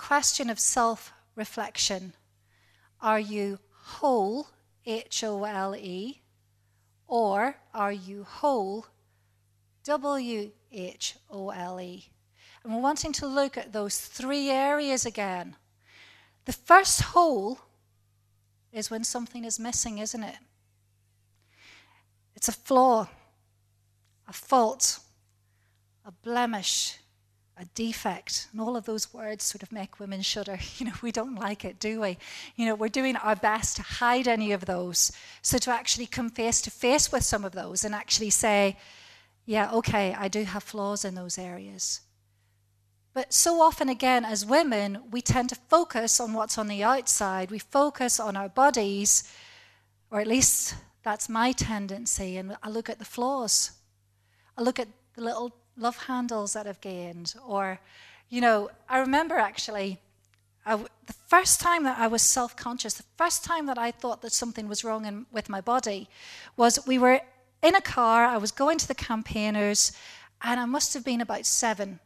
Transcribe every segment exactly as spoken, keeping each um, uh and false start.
question of self-reflection. Are you whole, H O L E, or are you whole, W H O L E? And we're wanting to look at those three areas again. The first whole is when something is missing, isn't it? It's a flaw, a fault, a blemish, a defect. And all of those words sort of make women shudder. You know, we don't like it, do we? You know, we're doing our best to hide any of those. So to actually come face to face with some of those and actually say, yeah, okay, I do have flaws in those areas. But so often, again, as women, we tend to focus on what's on the outside. We focus on our bodies, or at least that's my tendency, and I look at the flaws. I look at the little love handles that I've gained. Or, you know, I remember actually, I, the first time that I was self-conscious, the first time that I thought that something was wrong in, with my body, was we were in a car, I was going to the Campaigners, and I must have been about seven.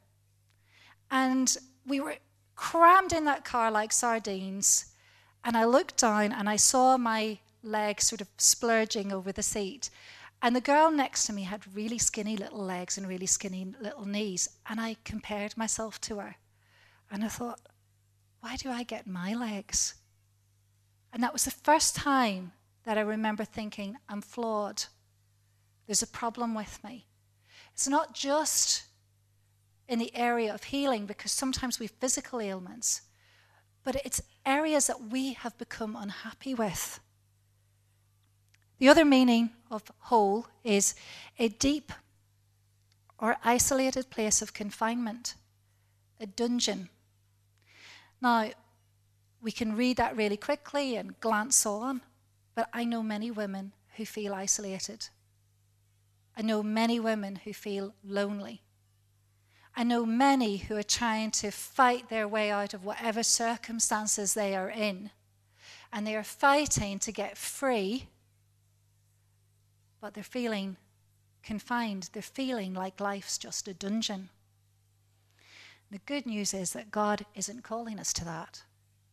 And we were crammed in that car like sardines. And I looked down and I saw my legs sort of splurging over the seat. And the girl next to me had really skinny little legs and really skinny little knees. And I compared myself to her. And I thought, why do I get my legs? And that was the first time that I remember thinking, I'm flawed. There's a problem with me. It's not just in the area of healing, because sometimes we have physical ailments, but it's areas that we have become unhappy with. The other meaning of whole is a deep or isolated place of confinement, a dungeon. Now, we can read that really quickly and glance on, but I know many women who feel isolated. I know many women who feel lonely. I know many who are trying to fight their way out of whatever circumstances they are in, and they are fighting to get free, but they're feeling confined. They're feeling like life's just a dungeon. The good news is that God isn't calling us to that.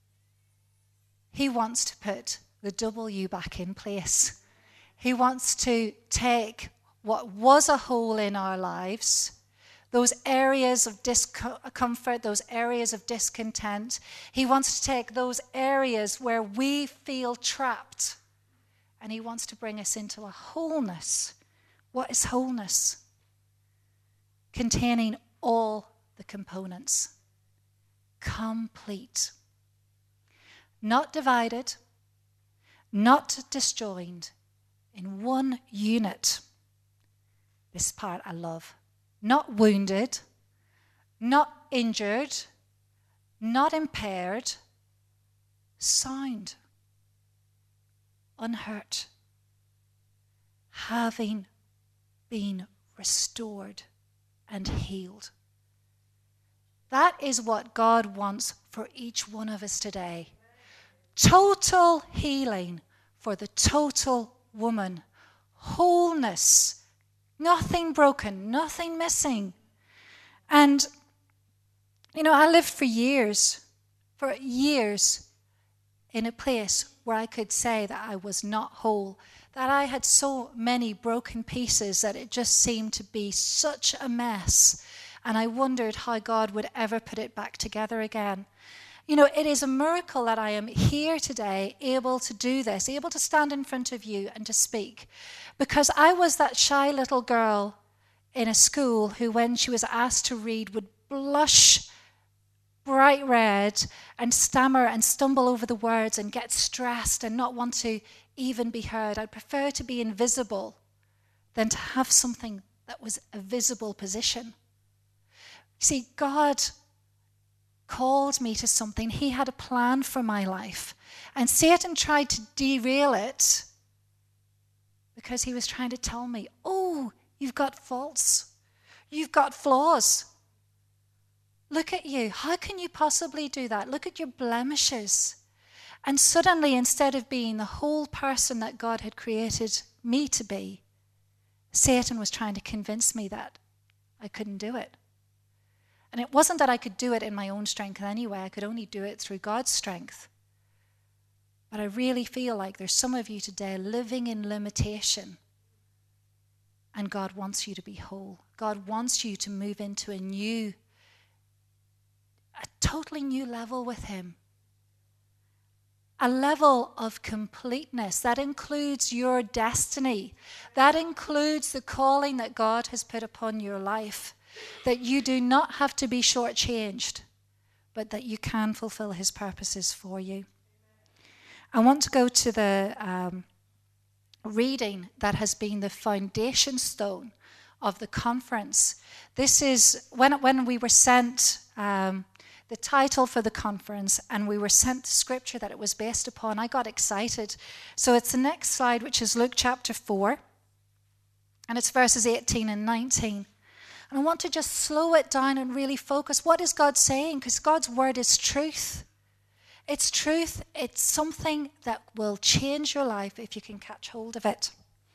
He wants to put the W back in place. He wants to take what was a hole in our lives, those areas of discomfort, those areas of discontent. He wants to take those areas where we feel trapped, and he wants to bring us into a wholeness. What is wholeness? Containing all the components. Complete. Not divided, not disjoined, in one unit. This part I love. Not wounded, not injured, not impaired, sound, unhurt, having been restored and healed. That is what God wants for each one of us today. Total healing for the total woman. Wholeness. Nothing broken, nothing missing. And, you know, I lived for years, for years, in a place where I could say that I was not whole, that I had so many broken pieces that it just seemed to be such a mess. And I wondered how God would ever put it back together again. You know, it is a miracle that I am here today, able to do this, able to stand in front of you and to speak. Because I was that shy little girl in a school who, when she was asked to read, would blush bright red and stammer and stumble over the words and get stressed and not want to even be heard. I'd prefer to be invisible than to have something that was a visible position. See, God called me to something. He had a plan for my life. And Satan tried to derail it because he was trying to tell me, oh, you've got faults. You've got flaws. Look at you. How can you possibly do that? Look at your blemishes. And suddenly, instead of being the whole person that God had created me to be, Satan was trying to convince me that I couldn't do it. And it wasn't that I could do it in my own strength anyway. I could only do it through God's strength. But I really feel like there's some of you today living in limitation. And God wants you to be whole. God wants you to move into a new, a totally new level with him. A level of completeness that includes your destiny. That includes the calling that God has put upon your life. That you do not have to be shortchanged, but that you can fulfill his purposes for you. I want to go to the um, reading that has been the foundation stone of the conference. This is when, when we were sent um, the title for the conference and we were sent the scripture that it was based upon, I got excited. So it's the next slide, which is Luke chapter four, and it's verses eighteen and nineteen. And I want to just slow it down and really focus. What is God saying? Because God's word is truth. It's truth. It's something that will change your life if you can catch hold of it.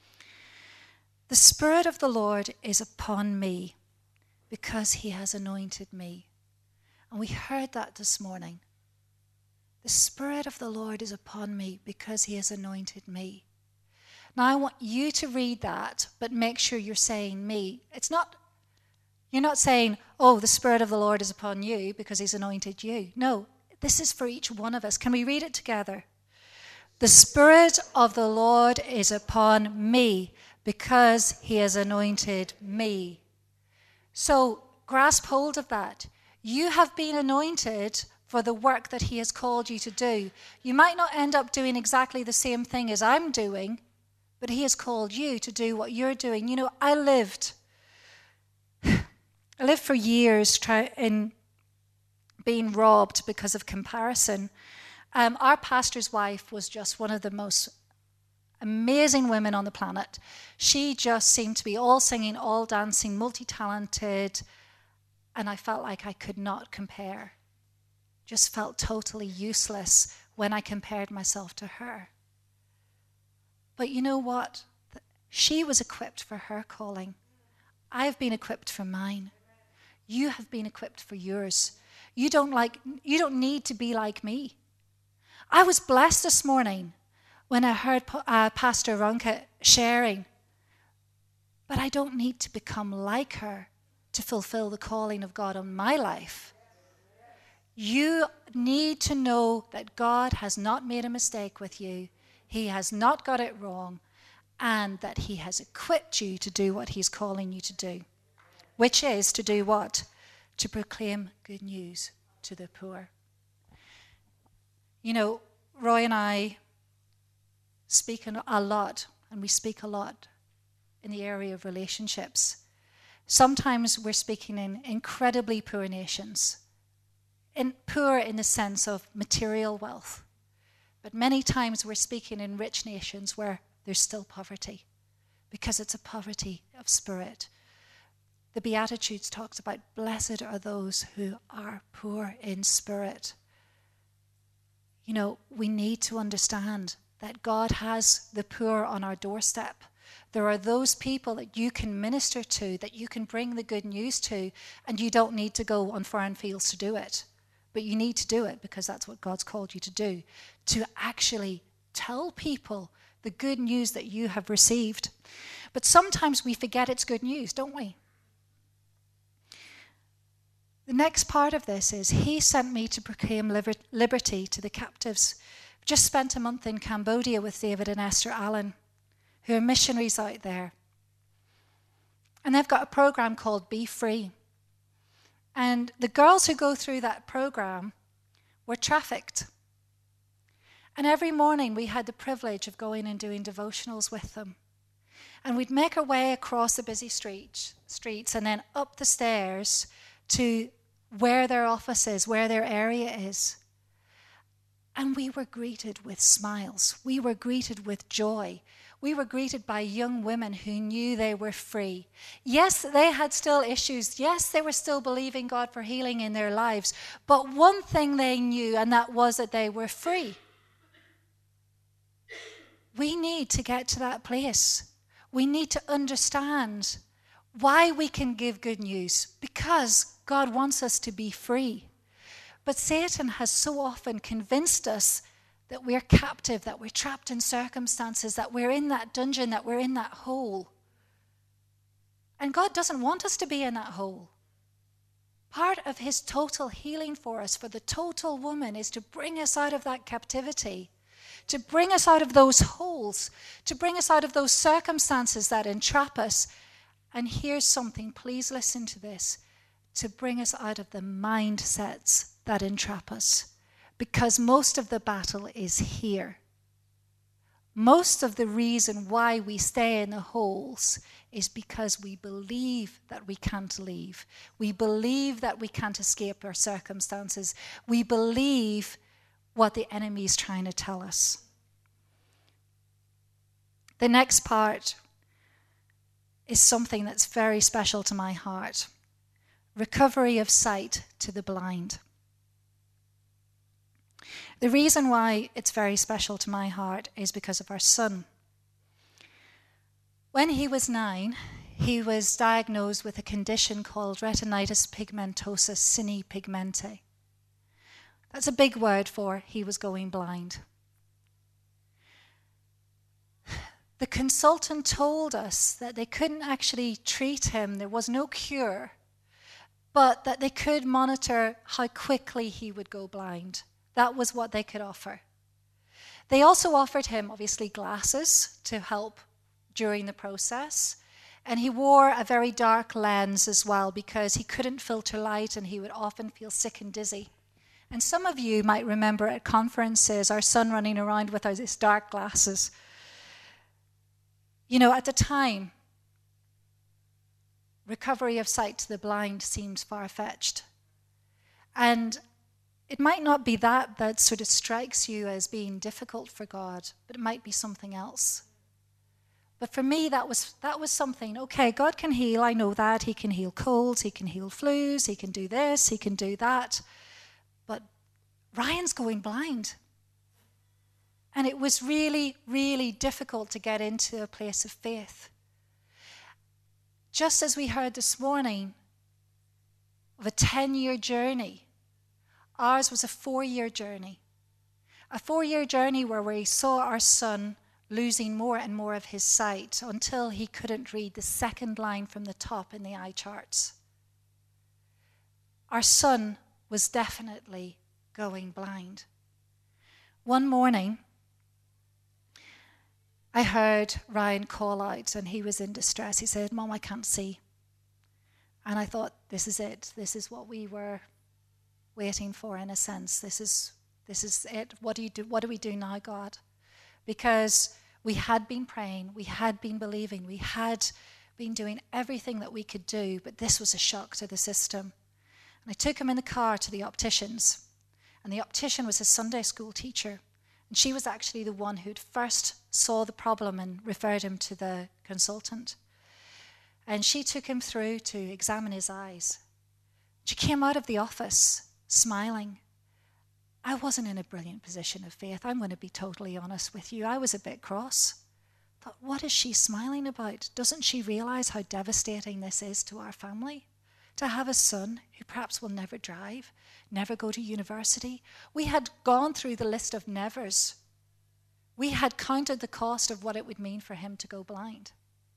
The Spirit of the Lord is upon me because he has anointed me. And we heard that this morning. The Spirit of the Lord is upon me because he has anointed me. Now I want you to read that, but make sure you're saying me. It's not, you're not saying, oh, the Spirit of the Lord is upon you because he's anointed you. No. This is for each one of us. Can we read it together? The Spirit of the Lord is upon me because he has anointed me. So grasp hold of that. You have been anointed for the work that he has called you to do. You might not end up doing exactly the same thing as I'm doing, but he has called you to do what you're doing. You know, I lived, I lived for years try, in being robbed because of comparison. Um, our pastor's wife was just one of the most amazing women on the planet. She just seemed to be all singing, all dancing, multi-talented, and I felt like I could not compare. Just felt totally useless when I compared myself to her. But you know what? She was equipped for her calling. I have been equipped for mine. You have been equipped for yours. You don't like, you don't need to be like me. I was blessed this morning when I heard uh, Pastor Ronka sharing, but I don't need to become like her to fulfill the calling of God on my life. You need to know that God has not made a mistake with you. He has not got it wrong, and that he has equipped you to do what he's calling you to do, which is to do what? To proclaim good news to the poor. You know, Roy and I speak a lot, and we speak a lot in the area of relationships. Sometimes we're speaking in incredibly poor nations, in poor in the sense of material wealth. But many times we're speaking in rich nations where there's still poverty, because it's a poverty of spirit. The Beatitudes talks about blessed are those who are poor in spirit. You know, we need to understand that God has the poor on our doorstep. There are those people that you can minister to, that you can bring the good news to, and you don't need to go on foreign fields to do it. But you need to do it because that's what God's called you to do, to actually tell people the good news that you have received. But sometimes we forget it's good news, don't we? The next part of this is, he sent me to proclaim liber- liberty to the captives. I've just spent a month in Cambodia with David and Esther Allen, who are missionaries out there. And they've got a program called Be Free. And the girls who go through that program were trafficked. And every morning we had the privilege of going and doing devotionals with them. And we'd make our way across the busy street, streets and then up the stairs to where their office is, where their area is. And we were greeted with smiles. We were greeted with joy. We were greeted by young women who knew they were free. Yes, they had still issues. Yes, they were still believing God for healing in their lives. But one thing they knew, and that was that they were free. We need to get to that place. We need to understand Why we can give good news? Because God wants us to be free. But Satan has so often convinced us that we're captive, that we're trapped in circumstances, that we're in that dungeon, that we're in that hole. And God doesn't want us to be in that hole. Part of his total healing for us, for the total woman, is to bring us out of that captivity, to bring us out of those holes, to bring us out of those circumstances that entrap us. And here's something, please listen to this, to bring us out of the mindsets that entrap us. Because most of the battle is here. Most of the reason why we stay in the holes is because we believe that we can't leave. We believe that we can't escape our circumstances. We believe what the enemy is trying to tell us. The next part is something that's very special to my heart. Recovery of sight to the blind. The reason why it's very special to my heart is because of our son. When he was nine, he was diagnosed with a condition called retinitis pigmentosa sine pigmente. That's a big word for he was going blind. The consultant told us that they couldn't actually treat him, there was no cure, but that they could monitor how quickly he would go blind. That was what they could offer. They also offered him, obviously, glasses to help during the process. And he wore a very dark lens as well because he couldn't filter light and he would often feel sick and dizzy. And some of you might remember at conferences our son running around with his dark glasses. You know, at the time, recovery of sight to the blind seems far-fetched. And it might not be that that sort of strikes you as being difficult for God, but it might be something else. But for me, that was that was something, okay, God can heal, I know that. He can heal colds, he can heal flus, he can do this, he can do that. But Ryan's going blind. And it was really, really difficult to get into a place of faith. Just as we heard this morning of a ten-year journey, ours was a four-year journey. A four-year journey where we saw our son losing more and more of his sight until he couldn't read the second line from the top in the eye charts. Our son was definitely going blind. One morning, I heard Ryan call out and he was in distress. He said, "Mom, I can't see." And I thought, this is it. This is what we were waiting for, in a sense. This is this is it. What do you do? What do we do now, God? Because we had been praying, we had been believing, we had been doing everything that we could do, but this was a shock to the system. And I took him in the car to the opticians, and the optician was his Sunday school teacher, and she was actually the one who'd first saw the problem and referred him to the consultant. And she took him through to examine his eyes. She came out of the office smiling. I wasn't in a brilliant position of faith. I'm going to be totally honest with you. I was a bit cross. Thought, what is she smiling about? Doesn't she realize how devastating this is to our family? To have a son who perhaps will never drive, never go to university. We had gone through the list of nevers. We had counted the cost of what it would mean for him to go blind.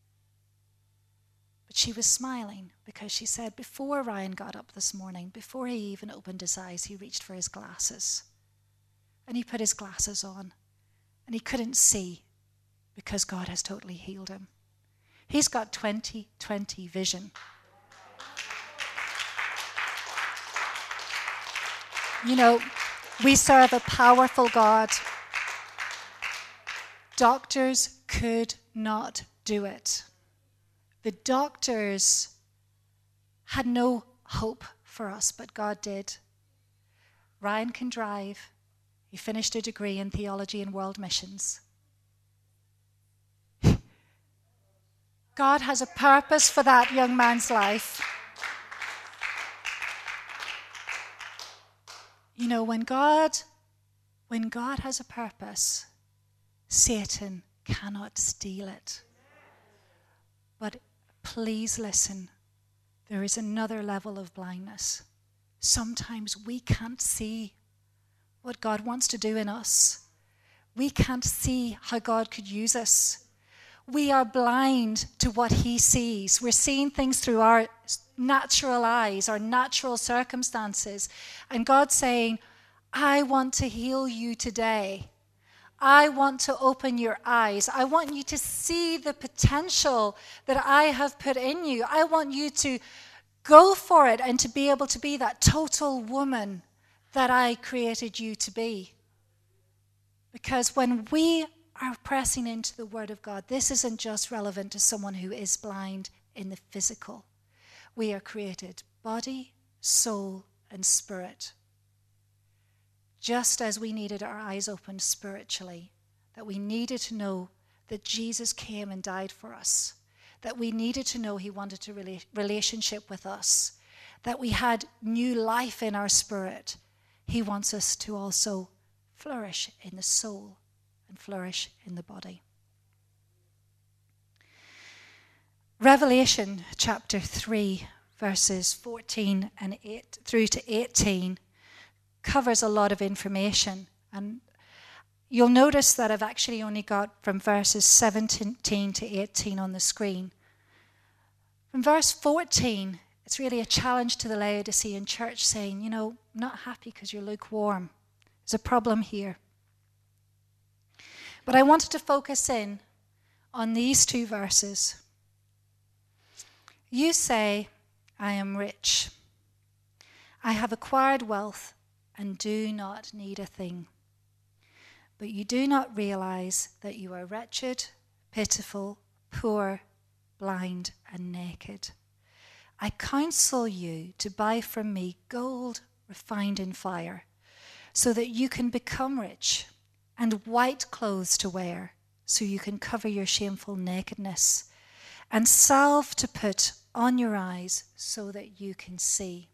But she was smiling because she said, before Ryan got up this morning, before he even opened his eyes, he reached for his glasses. And he put his glasses on. And he couldn't see because God has totally healed him. He's got twenty twenty vision. You know, we serve a powerful God. Doctors could not do it. The doctors had no hope for us, but God did. Ryan can drive. He finished a degree in theology and world missions. God has a purpose for that young man's life. You know, when God, when God has a purpose, Satan cannot steal it. But please listen. There is another level of blindness. Sometimes we can't see what God wants to do in us. We can't see how God could use us. We are blind to what he sees. We're seeing things through our natural eyes, our natural circumstances. And God's saying, I want to heal you today. I want to open your eyes. I want you to see the potential that I have put in you. I want you to go for it and to be able to be that total woman that I created you to be. Because when we are pressing into the Word of God, this isn't just relevant to someone who is blind in the physical. We are created body, soul, and spirit. Just as we needed our eyes opened spiritually, that we needed to know that Jesus came and died for us, that we needed to know he wanted a rela- relationship with us, that we had new life in our spirit, he wants us to also flourish in the soul and flourish in the body. Revelation chapter three, verses fourteen and eight through to eighteen covers a lot of information, and you'll notice that I've actually only got from verses seventeen to eighteen on the screen. From verse fourteen, it's really a challenge to the Laodicean church saying, you know, I'm not happy because you're lukewarm. There's a problem here. But I wanted to focus in on these two verses. You say, I am rich. I have acquired wealth and do not need a thing. But you do not realize that you are wretched, pitiful, poor, blind, and naked. I counsel you to buy from me gold refined in fire, so that you can become rich, and white clothes to wear, so you can cover your shameful nakedness, and salve to put on your eyes so that you can see.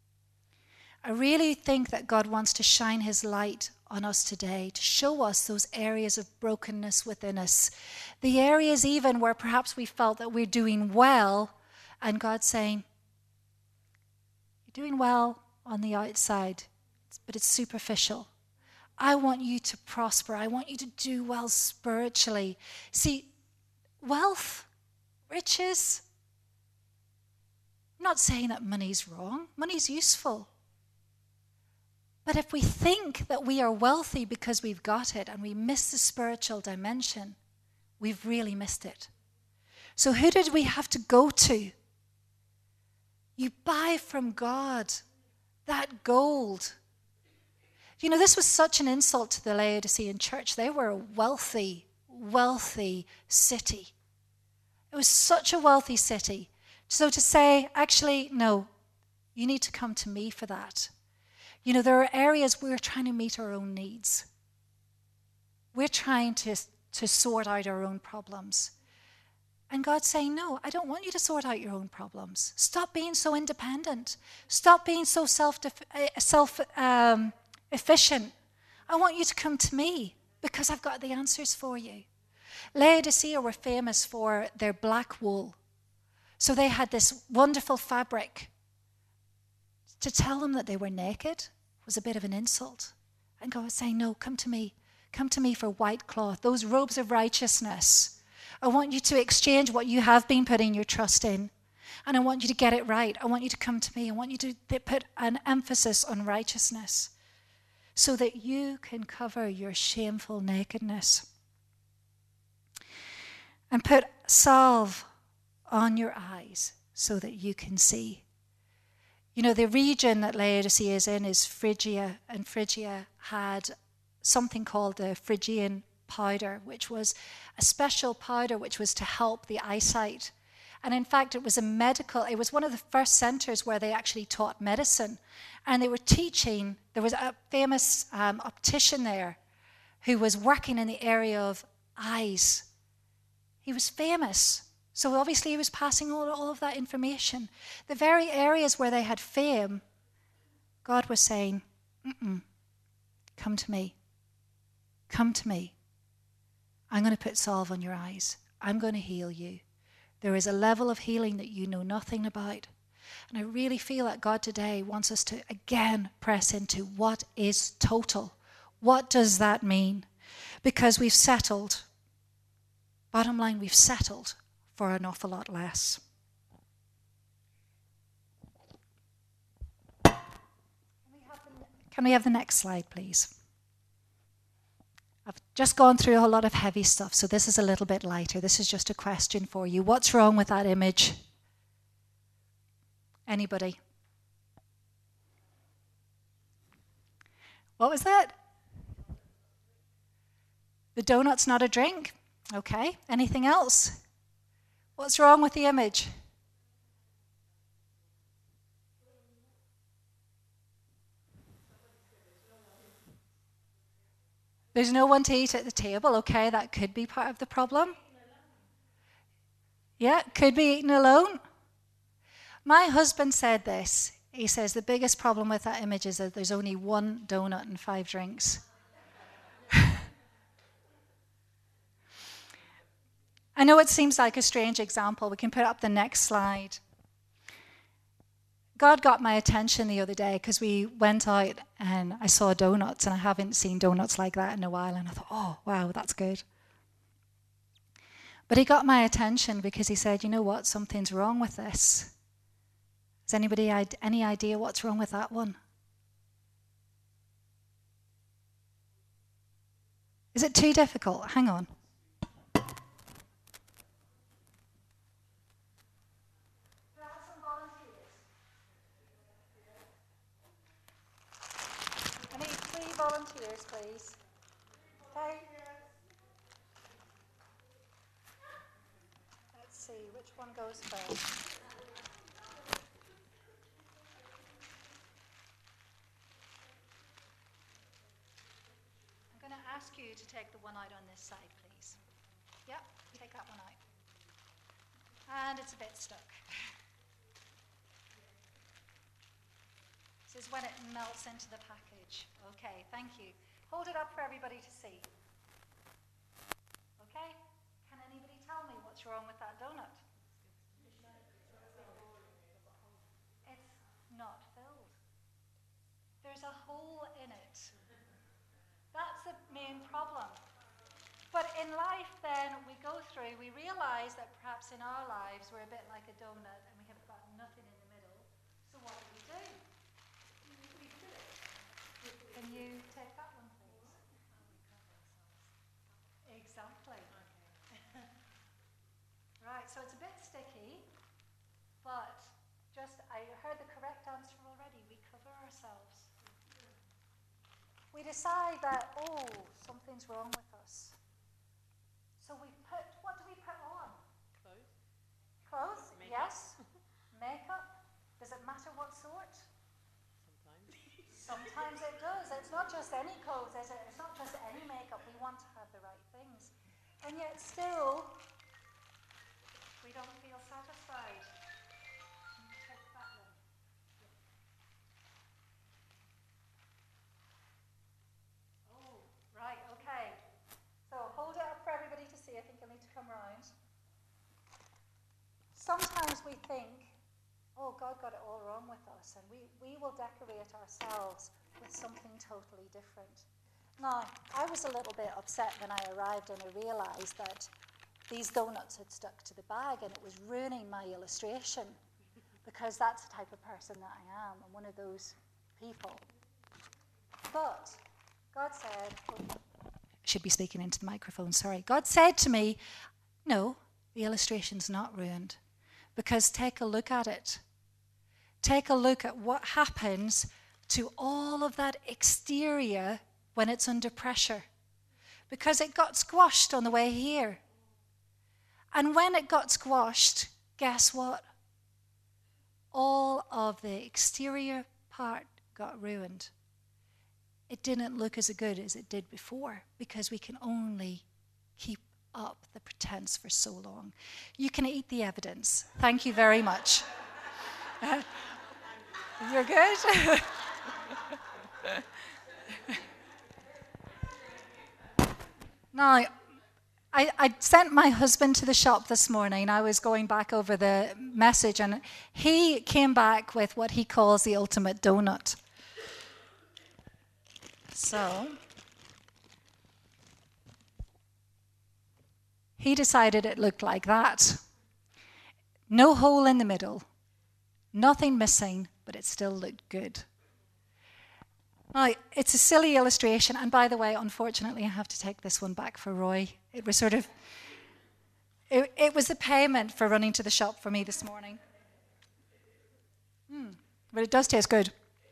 I really think that God wants to shine his light on us today, to show us those areas of brokenness within us, the areas even where perhaps we felt that we're doing well, and God's saying, you're doing well on the outside, but it's superficial. I want you to prosper. I want you to do well spiritually. See, wealth, riches, I'm not saying that money's wrong. Money's useful. But if we think that we are wealthy because we've got it and we miss the spiritual dimension, we've really missed it. So who did we have to go to? You buy from God that gold. You know, this was such an insult to the Laodicean church. They were a wealthy, wealthy city. It was such a wealthy city. So to say, actually, no, you need to come to me for that. You know, there are areas we're trying to meet our own needs. We're trying to, to sort out our own problems. And God's saying, no, I don't want you to sort out your own problems. Stop being so independent. Stop being so self, self um, efficient. I want you to come to me because I've got the answers for you. Laodicea were famous for their black wool. So they had this wonderful fabric. To tell them that they were naked was a bit of an insult. And God was saying, no, come to me. Come to me for white cloth, those robes of righteousness. I want you to exchange what you have been putting your trust in. And I want you to get it right. I want you to come to me. I want you to put an emphasis on righteousness so that you can cover your shameful nakedness. And put salve on your eyes so that you can see. You know, the region that Laodicea is in is Phrygia, and Phrygia had something called the Phrygian powder, which was a special powder which was to help the eyesight. And in fact, it was a medical, it was one of the first centers where they actually taught medicine. And they were teaching, there was a famous um, optician there who was working in the area of eyes. He was famous. So obviously he was passing all, all of that information. The very areas where they had fame, God was saying, Mm-mm, come to me. Come to me. I'm going to put salve on your eyes. I'm going to heal you. There is a level of healing that you know nothing about. And I really feel that God today wants us to again press into what is total. What does that mean? Because we've settled. Bottom line, we've settled for an awful lot less. Can we have the, can we have the next slide, please? I've just gone through a whole lot of heavy stuff, so this is a little bit lighter. This is just a question for you. What's wrong with that image? Anybody? What was that? The donut's not a drink? Okay. Anything else? What's wrong with the image? There's no one to eat at the table. Okay, that could be part of the problem. Yeah, could be eaten alone. My husband said this. He says the biggest problem with that image is that there's only one donut and five drinks. I know it seems like a strange example. We can put up the next slide. God got my attention the other day because we went out and I saw donuts, and I haven't seen donuts like that in a while, and I thought, oh, wow, that's good. But he got my attention because he said, you know what, something's wrong with this. Has anybody had any idea what's wrong with that one? Is it too difficult? Hang on. Volunteers, please. Okay. Let's see, which one goes first? I'm going to ask you to take the one out on this side, please. Yep, take that one out. And it's a bit stuck. This is when it melts into the package. Okay, thank you. Hold it up for everybody to see. Okay? Can anybody tell me what's wrong with that donut? It's not filled. There's a hole in it. That's the main problem. But in life then, we go through, we realize that perhaps in our lives we're a bit like a donut and we have got nothing in the middle. So what do we do? Can you take that one, please? Exactly. Okay. Right, so it's a bit sticky, but just, I heard the correct answer already. We cover ourselves. We decide that, oh, something's wrong with us. So we put, what do we put on? Clothes. Clothes, Makeup. Yes. Makeup. Does it matter what sort? Sometimes it does. It's not just any clothes, is it? It's not just any makeup. We want to have the right things. And yet still, we don't feel satisfied. Take that one. Oh, right, okay. So hold it up for everybody to see. I think you'll need to come round. Sometimes we think, oh, God got it all wrong with us, and we, we will decorate ourselves with something totally different. Now, I was a little bit upset when I arrived and I realized that these donuts had stuck to the bag and it was ruining my illustration, because that's the type of person that I am. I'm one of those people. But God said, oh, I should be speaking into the microphone, sorry. God said to me, no, the illustration's not ruined, because take a look at it. Take a look at what happens to all of that exterior when it's under pressure. Because it got squashed on the way here. And when it got squashed, guess what? All of the exterior part got ruined. It didn't look as good as it did before, because we can only keep up the pretense for so long. You can eat the evidence. Thank you very much. You're good? Now, I, I sent my husband to the shop this morning. I was going back over the message, and he came back with what he calls the ultimate donut. So he decided it looked like that. No hole in the middle, nothing missing, but it still looked good. Now, it's a silly illustration, and by the way, unfortunately, I have to take this one back for Roy. It was sort of, it, it was the payment for running to the shop for me this morning. Mm, but it does taste good.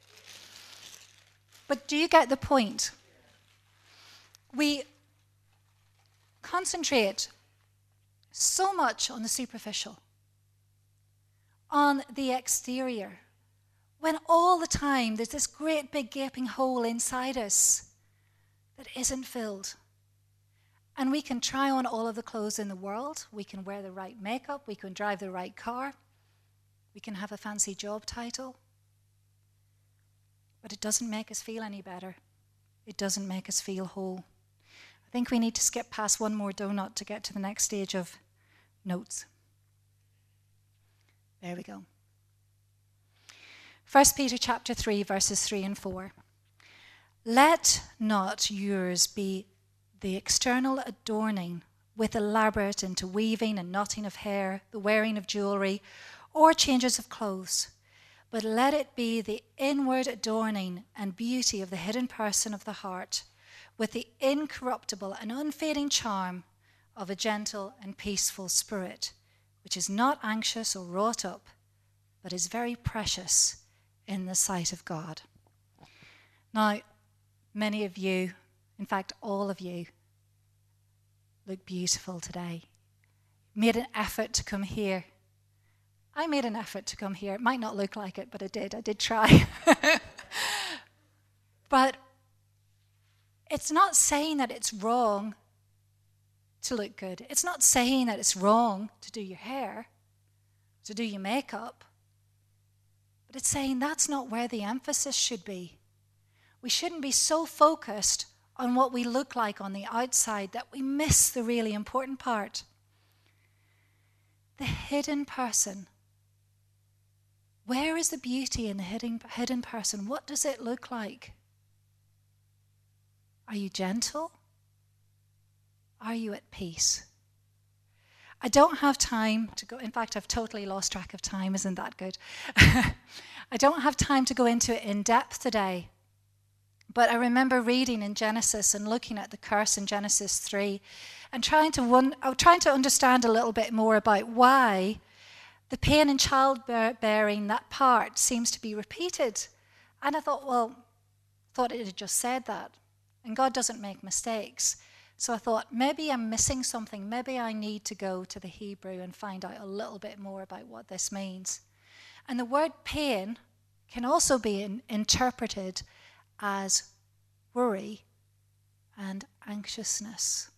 But do you get the point? We concentrate so much on the superficial, on the exterior, when all the time there's this great big gaping hole inside us that isn't filled. And we can try on all of the clothes in the world, we can wear the right makeup, we can drive the right car, we can have a fancy job title, but it doesn't make us feel any better. It doesn't make us feel whole. I think we need to skip past one more donut to get to the next stage of notes. There we go. First Peter chapter three, verses three and four. Let not yours be the external adorning with elaborate interweaving and knotting of hair, the wearing of jewelry, or changes of clothes, but let it be the inward adorning and beauty of the hidden person of the heart, with the incorruptible and unfading charm of a gentle and peaceful spirit, which is not anxious or wrought up, but is very precious in the sight of God. Now, many of you, in fact, all of you, look beautiful today. Made an effort to come here. I made an effort to come here. It might not look like it, but I did. I did try. But it's not saying that it's wrong to look good. It's not saying that it's wrong to do your hair, to do your makeup. But it's saying that's not where the emphasis should be. We shouldn't be so focused on what we look like on the outside that we miss the really important part. The hidden person. Where is the beauty in the hidden, hidden person? What does it look like? Are you gentle? Are you at peace? I don't have time to go. In fact, I've totally lost track of time. Isn't that good? I don't have time to go into it in depth today. But I remember reading in Genesis and looking at the curse in Genesis three and trying to, one, uh, trying to understand a little bit more about why the pain in childbearing, that part, seems to be repeated. And I thought, well, thought it had just said that. And God doesn't make mistakes. So I thought, maybe I'm missing something. Maybe I need to go to the Hebrew and find out a little bit more about what this means. And the word pain can also be in, interpreted as worry and anxiousness.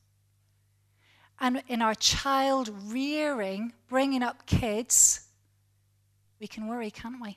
And in our child rearing, bringing up kids, we can worry, can't we?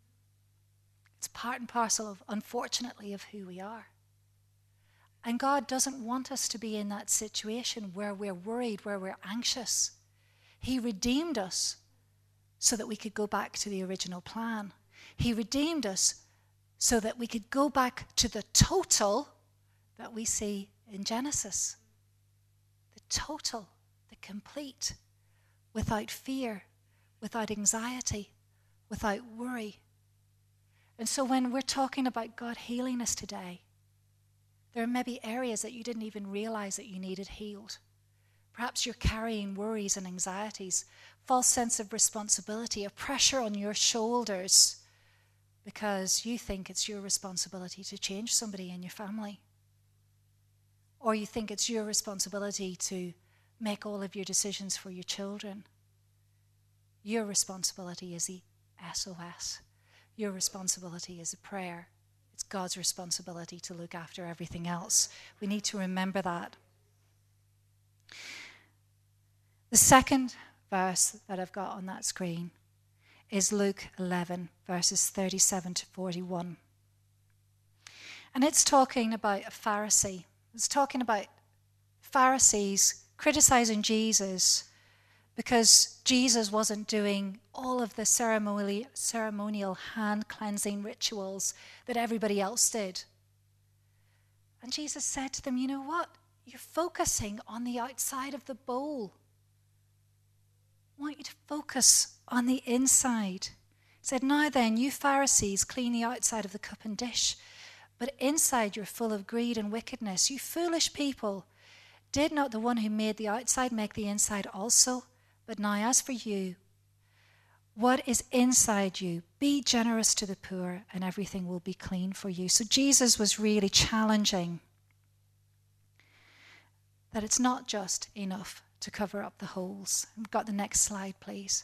It's part and parcel of, unfortunately, of who we are. And God doesn't want us to be in that situation where we're worried, where we're anxious. He redeemed us so that we could go back to the original plan. He redeemed us so that we could go back to the total that we see in Genesis. The total, the complete, without fear, without anxiety, without worry. And so when we're talking about God healing us today, there may be areas that you didn't even realize that you needed healed. Perhaps you're carrying worries and anxieties, false sense of responsibility, a pressure on your shoulders because you think it's your responsibility to change somebody in your family. Or you think it's your responsibility to make all of your decisions for your children. Your responsibility is the S O S. Your responsibility is a prayer. It's God's responsibility to look after everything else. We need to remember that. The second verse that I've got on that screen is Luke eleven, verses thirty-seven to forty-one. And it's talking about a Pharisee. It's talking about Pharisees criticizing Jesus because Jesus wasn't doing all of the ceremonial, ceremonial hand cleansing rituals that everybody else did. And Jesus said to them, you know what? You're focusing on the outside of the bowl. I want you to focus on the inside. He said, now then, you Pharisees clean the outside of the cup and dish, but inside you're full of greed and wickedness. You foolish people, did not the one who made the outside make the inside also? But now as for you, what is inside you? Be generous to the poor and everything will be clean for you. So Jesus was really challenging that it's not just enough to cover up the holes. We've got the next slide, please.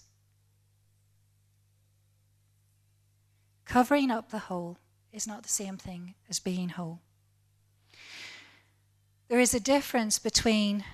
Covering up the hole is not the same thing as being whole. There is a difference between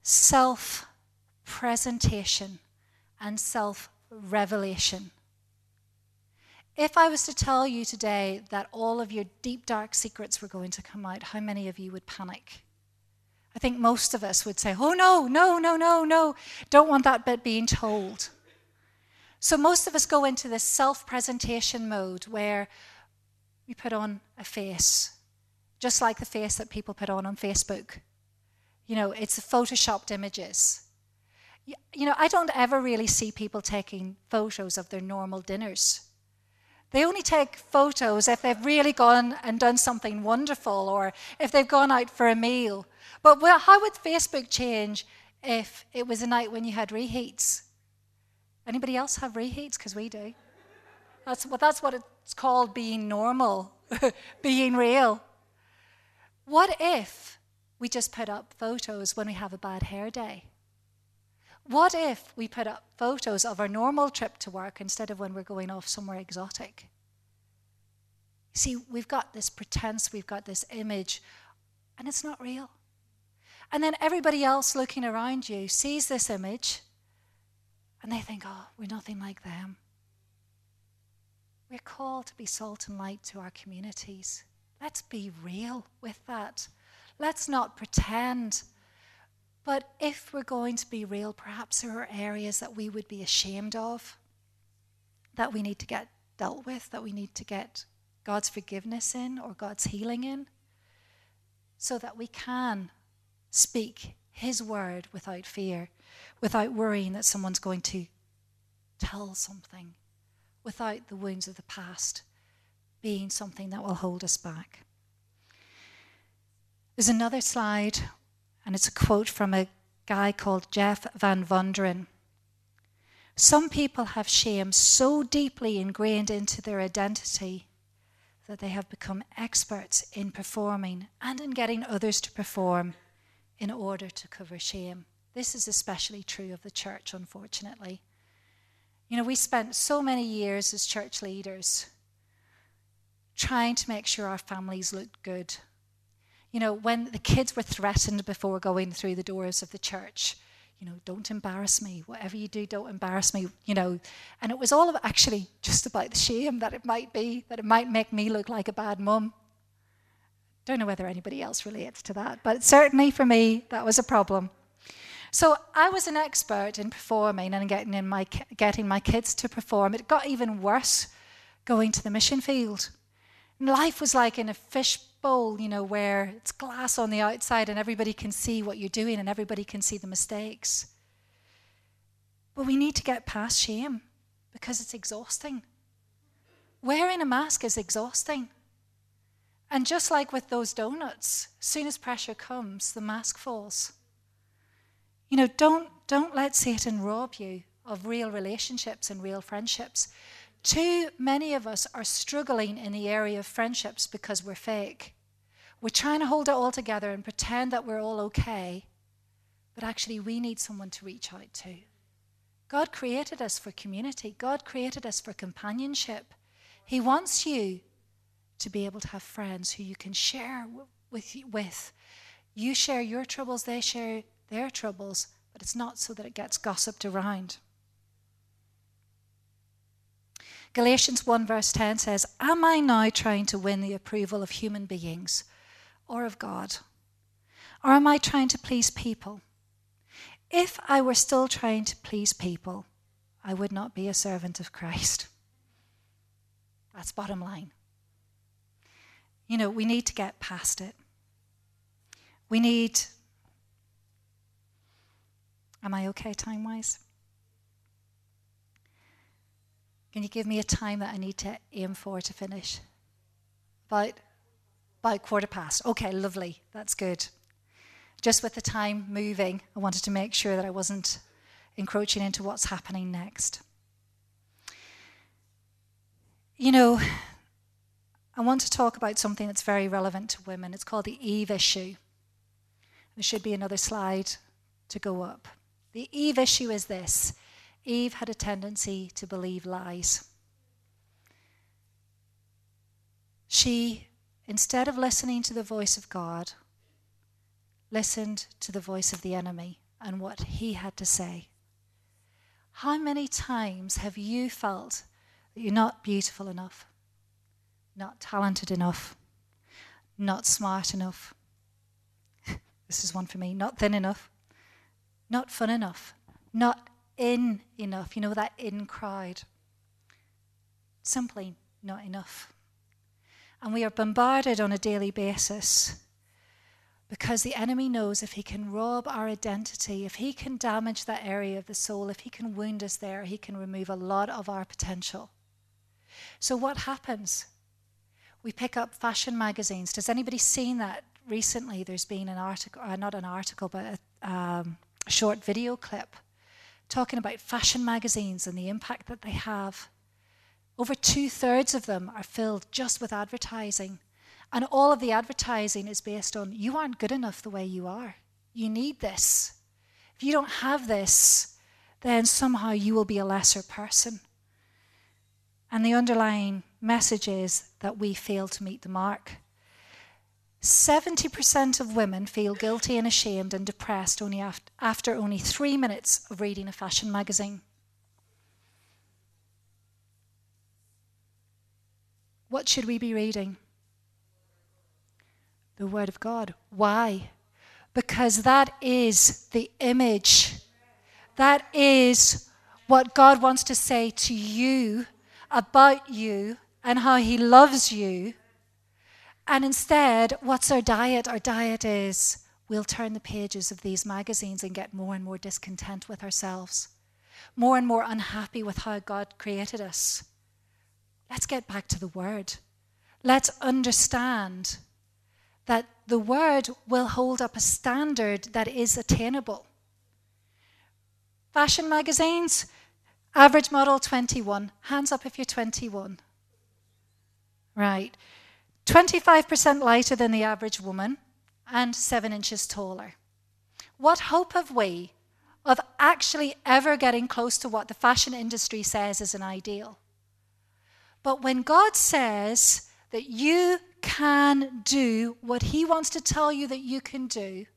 self-presentation and self-revelation. If I was to tell you today that all of your deep, dark secrets were going to come out, how many of you would panic? I think most of us would say, oh no, no, no, no, no, don't want that bit being told. So most of us go into this self-presentation mode where we put on a face, just like the face that people put on on Facebook. You know, it's photoshopped images. You know, I don't ever really see people taking photos of their normal dinners. They only take photos if they've really gone and done something wonderful or if they've gone out for a meal. But well, how would Facebook change if it was a night when you had reheats? Anybody else have reheats? Because we do. That's what, that's what it's called, being normal, being real. What if we just put up photos when we have a bad hair day? What if we put up photos of our normal trip to work instead of when we're going off somewhere exotic? See, we've got this pretense, we've got this image, and it's not real. And then everybody else looking around you sees this image, and they think, oh, we're nothing like them. We're called to be salt and light to our communities. Let's be real with that. Let's not pretend. But if we're going to be real, perhaps there are areas that we would be ashamed of, that we need to get dealt with, that we need to get God's forgiveness in or God's healing in, so that we can speak his word without fear, without worrying that someone's going to tell something, without the wounds of the past being something that will hold us back. There's another slide, and it's a quote from a guy called Jeff Van Vonderen. Some people have shame so deeply ingrained into their identity that they have become experts in performing and in getting others to perform in order to cover shame. This is especially true of the church, unfortunately. You know, we spent so many years as church leaders trying to make sure our families looked good. You know, when the kids were threatened before going through the doors of the church, you know, don't embarrass me. Whatever you do, don't embarrass me, you know. And it was all of actually just about the shame that it might be, that it might make me look like a bad mum. Don't know whether anybody else relates to that, but certainly for me, that was a problem. So I was an expert in performing and getting in my getting my kids to perform. It got even worse going to the mission field. And life was like in a fish bowl, you know, where it's glass on the outside and everybody can see what you're doing and everybody can see the mistakes. But we need to get past shame because it's exhausting. Wearing a mask is exhausting. And just like with those donuts, as soon as pressure comes, the mask falls. You know, don't, don't let Satan rob you of real relationships and real friendships. Too many of us are struggling in the area of friendships because we're fake. We're trying to hold it all together and pretend that we're all okay, but actually we need someone to reach out to. God created us for community. God created us for companionship. He wants you to be able to have friends who you can share with. with. You share your troubles, they share their troubles, but it's not so that it gets gossiped around. Galatians one verse ten says, am I now trying to win the approval of human beings or of God? Or am I trying to please people? If I were still trying to please people, I would not be a servant of Christ. That's bottom line. You know, we need to get past it. We need... Am I okay time-wise? Can you give me a time that I need to aim for to finish? About, about quarter past. Okay, lovely. That's good. Just with the time moving, I wanted to make sure that I wasn't encroaching into what's happening next. You know, I want to talk about something that's very relevant to women. It's called the Eve issue. There should be another slide to go up. The Eve issue is this. Eve had a tendency to believe lies. She, instead of listening to the voice of God, listened to the voice of the enemy and what he had to say. How many times have you felt that you're not beautiful enough, not talented enough, not smart enough? This is one for me. Not thin enough, not fun enough, not in enough. You know, that in crowd. Simply not enough. And we are bombarded on a daily basis because the enemy knows if he can rob our identity, if he can damage that area of the soul, if he can wound us there, he can remove a lot of our potential. So what happens? We pick up fashion magazines. Does anybody seen that recently? There's been an article, uh, not an article, but a, um, a short video clip talking about fashion magazines and the impact that they have. Over two-thirds of them are filled just with advertising. And all of the advertising is based on, you aren't good enough the way you are. You need this. If you don't have this, then somehow you will be a lesser person. And the underlying message is that we fail to meet the mark. seventy percent of women feel guilty and ashamed and depressed only after, after only three minutes of reading a fashion magazine. What should we be reading? The Word of God. Why? Because that is the image. That is what God wants to say to you about you and how he loves you. And instead, what's our diet? Our diet is we'll turn the pages of these magazines and get more and more discontent with ourselves, more and more unhappy with how God created us. Let's get back to the Word. Let's understand that the Word will hold up a standard that is attainable. Fashion magazines, average model twenty-one. Hands up if you're twenty-one. Right. twenty-five percent lighter than the average woman and seven inches taller. What hope have we of actually ever getting close to what the fashion industry says is an ideal? But when God says that you can do what he wants to tell you that you can do,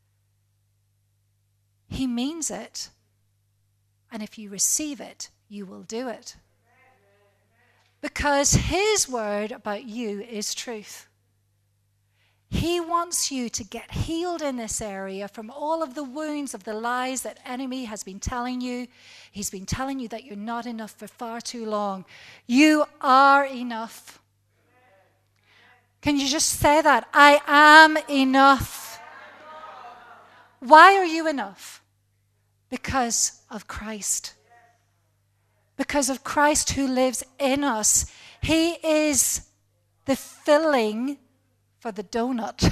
he means it. And if you receive it, you will do it. Because his word about you is truth. He wants you to get healed in this area from all of the wounds of the lies that enemy has been telling you. He's been telling you that you're not enough for far too long. You are enough. Can you just say that? I am enough. Why are you enough? Because of Christ. Because of Christ who lives in us. He is the filling for the donut.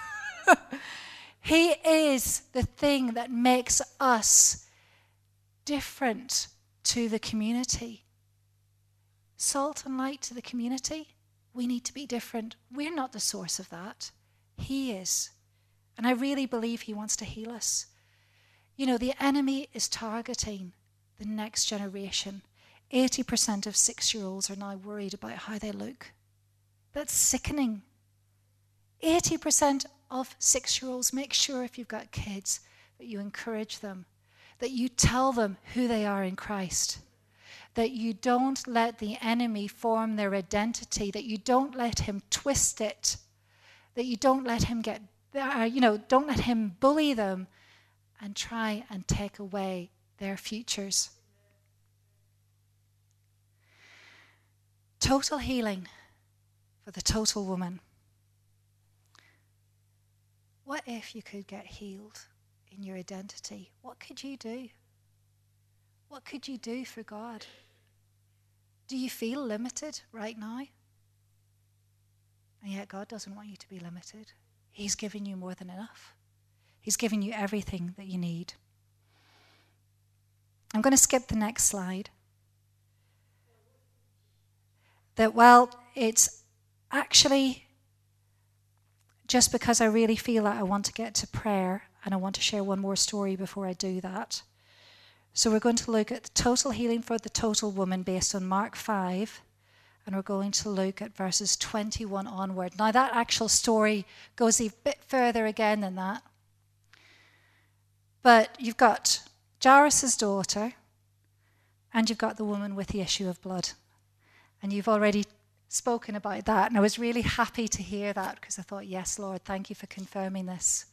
He is the thing that makes us different to the community. Salt and light to the community. We need to be different. We're not the source of that. He is. And I really believe he wants to heal us. You know, the enemy is targeting the next generation. eighty percent of six-year-olds are now worried about how they look. That's sickening. eighty percent of six-year-olds, make sure if you've got kids that you encourage them, that you tell them who they are in Christ, that you don't let the enemy form their identity, that you don't let him twist it, that you don't let him get, uh, you know, don't let him bully them and try and take away their futures. Total healing for the total woman. What if you could get healed in your identity? What could you do? What could you do for God? Do you feel limited right now? And yet God doesn't want you to be limited. He's given you more than enough. He's given you everything that you need. I'm going to skip the next slide. That, well, it's actually just because I really feel that I want to get to prayer, and I want to share one more story before I do that. So we're going to look at the total healing for the total woman based on Mark five, and we're going to look at verses twenty-one onward. Now that actual story goes a bit further again than that. But you've got Jairus' daughter, and you've got the woman with the issue of blood. And you've already spoken about that, and I was really happy to hear that because I thought, yes, Lord, thank you for confirming this.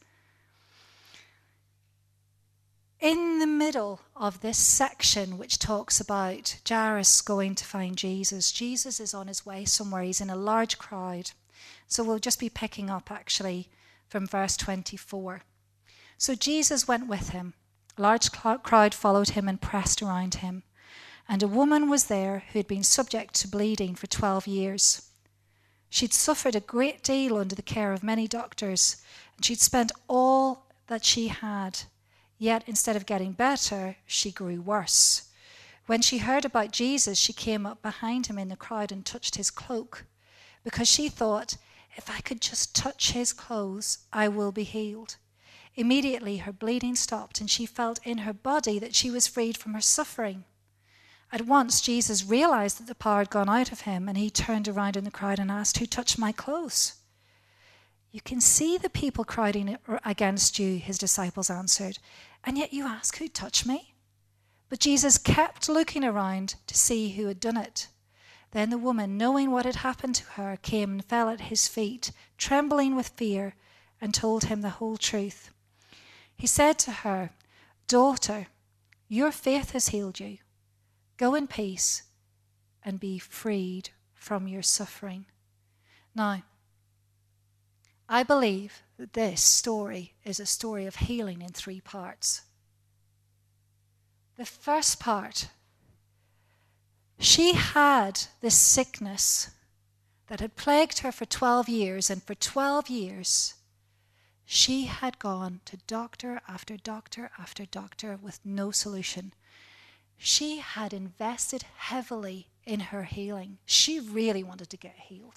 In the middle of this section, which talks about Jairus going to find Jesus, Jesus is on his way somewhere. He's in a large crowd. So we'll just be picking up, actually, from verse twenty-four. So Jesus went with him. A large crowd followed him and pressed around him. And a woman was there who had been subject to bleeding for twelve years. She'd suffered a great deal under the care of many doctors, and she'd spent all that she had. Yet instead of getting better, she grew worse. When she heard about Jesus, she came up behind him in the crowd and touched his cloak, because she thought, if I could just touch his clothes, I will be healed. Immediately her bleeding stopped, and she felt in her body that she was freed from her suffering. At once, Jesus realized that the power had gone out of him, and he turned around in the crowd and asked, who touched my clothes? You can see the people crowding against you, his disciples answered, and yet you ask, who touched me? But Jesus kept looking around to see who had done it. Then the woman, knowing what had happened to her, came and fell at his feet, trembling with fear, and told him the whole truth. He said to her, daughter, your faith has healed you. Go in peace and be freed from your suffering. Now, I believe that this story is a story of healing in three parts. The first part, she had this sickness that had plagued her for twelve years, and for twelve years she had gone to doctor after doctor after doctor with no solution. She had invested heavily in her healing. She really wanted to get healed.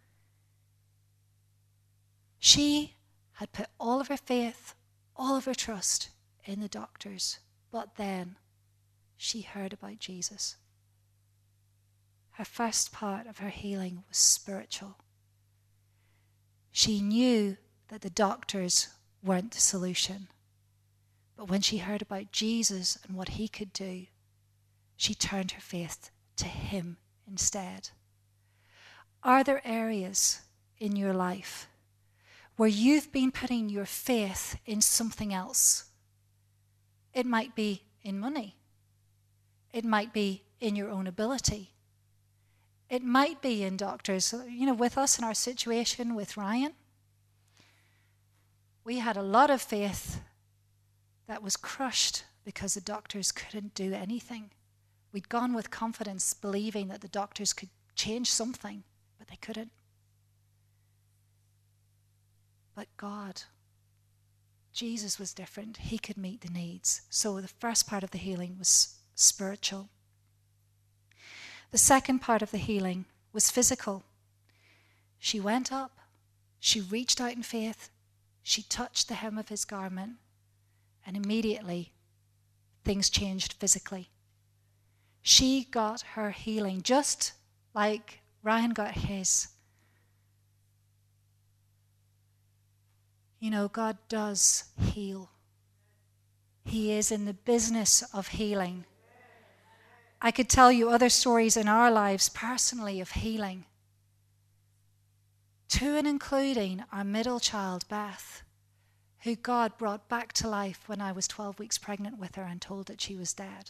She had put all of her faith, all of her trust in the doctors. But then she heard about Jesus. Her first part of her healing was spiritual. She knew that the doctors weren't the solution. But when she heard about Jesus and what he could do, she turned her faith to him instead. Are there areas in your life where you've been putting your faith in something else? It might be in money. It might be in your own ability. It might be in doctors. You know, with us in our situation with Ryan, we had a lot of faith that was crushed because the doctors couldn't do anything. We'd gone with confidence, believing that the doctors could change something, but they couldn't. But God, Jesus was different. He could meet the needs. So the first part of the healing was spiritual. The second part of the healing was physical. She went up, she reached out in faith, she touched the hem of his garment, and immediately things changed physically. She got her healing just like Ryan got his. You know, God does heal. He is in the business of healing. I could tell you other stories in our lives personally of healing, to and including our middle child, Beth, who God brought back to life when I was twelve weeks pregnant with her and told that she was dead.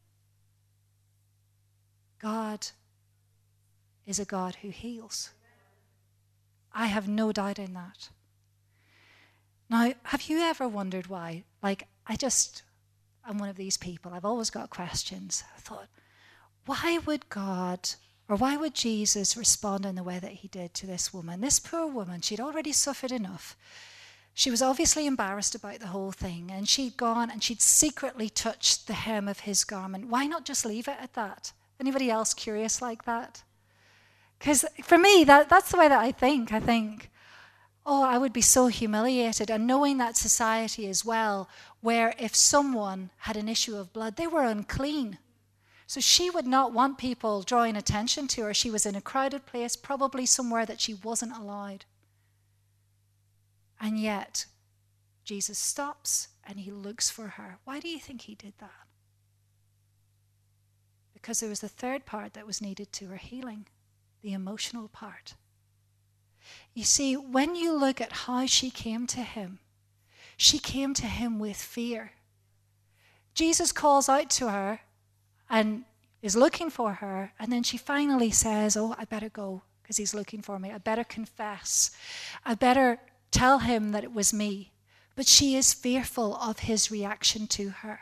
God is a God who heals. I have no doubt in that. Now, have you ever wondered why? Like, I just, I'm one of these people. I've always got questions. I thought, why would God, or why would Jesus respond in the way that he did to this woman? This poor woman, she'd already suffered enough. She was obviously embarrassed about the whole thing, and she'd gone and she'd secretly touched the hem of his garment. Why not just leave it at that? Anybody else curious like that? Because for me, that, that's the way that I think. I think, oh, I would be so humiliated. And knowing that society as well, where if someone had an issue of blood, they were unclean. So she would not want people drawing attention to her. She was in a crowded place, probably somewhere that she wasn't allowed. And yet, Jesus stops and he looks for her. Why do you think he did that? Because there was the third part that was needed to her healing, the emotional part. You see, when you look at how she came to him, she came to him with fear. Jesus calls out to her and is looking for her, and then she finally says, oh, I better go because he's looking for me. I better confess. I better tell him that it was me. But she is fearful of his reaction to her.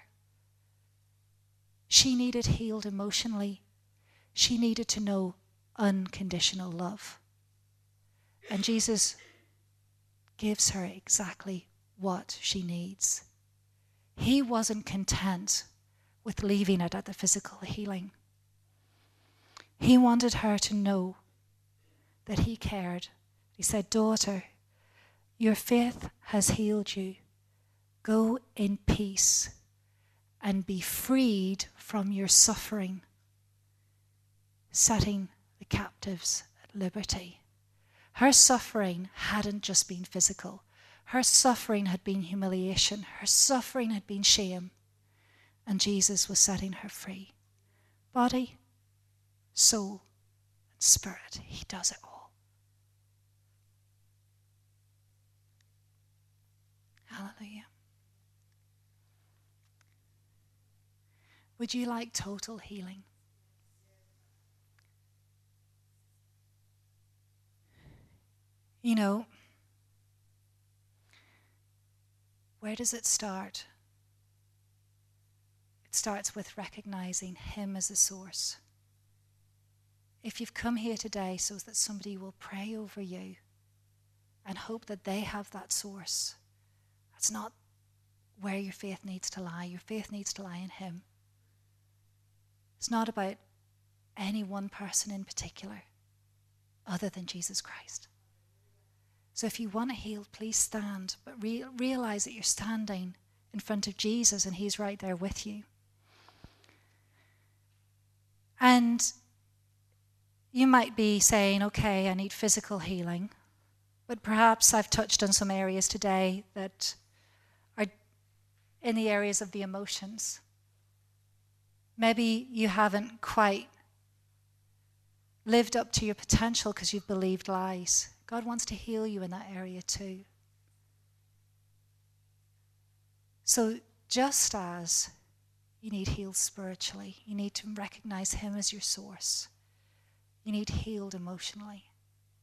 She needed healed emotionally. She needed to know unconditional love. And Jesus gives her exactly what she needs. He wasn't content with leaving it at the physical healing. He wanted her to know that he cared. He said, daughter, your faith has healed you. Go in peace and be freed from your suffering, setting the captives at liberty. Her suffering hadn't just been physical. Her suffering had been humiliation. Her suffering had been shame. And Jesus was setting her free. Body, soul, and spirit. He does it all. Hallelujah. Would you like total healing? You know, where does it start? It starts with recognizing him as a source. If you've come here today so that somebody will pray over you and hope that they have that source, that's not where your faith needs to lie. Your faith needs to lie in him. It's not about any one person in particular other than Jesus Christ. So if you want to heal, please stand, but re- realize that you're standing in front of Jesus and he's right there with you. And you might be saying, okay, I need physical healing, but perhaps I've touched on some areas today that are in the areas of the emotions. Maybe you haven't quite lived up to your potential because you've believed lies. God wants to heal you in that area too. So just as you need healed spiritually, you need to recognize him as your source. You need healed emotionally.